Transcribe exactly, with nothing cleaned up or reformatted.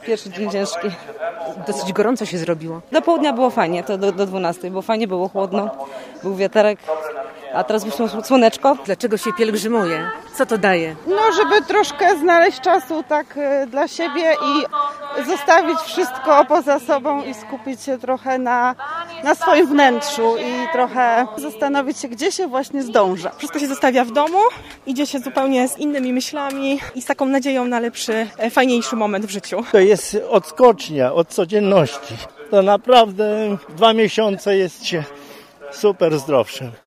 pierwszy dzień ciężki. Dosyć gorąco się zrobiło. Do południa było fajnie, to do, do dwunastej było fajnie, było chłodno, był wiaterek, a teraz wyszło słoneczko. Dlaczego się pielgrzymuje? Co to daje? No, żeby troszkę znaleźć czasu tak y, dla siebie i zostawić wszystko poza sobą i skupić się trochę na, na swoim wnętrzu i trochę zastanowić się, gdzie się właśnie zdąża. Wszystko się zostawia w domu, idzie się zupełnie z innymi myślami i z taką nadzieją na lepszy, fajniejszy moment w życiu. To jest odskocznia od codzienności. To naprawdę dwa miesiące jest się super zdrowszym.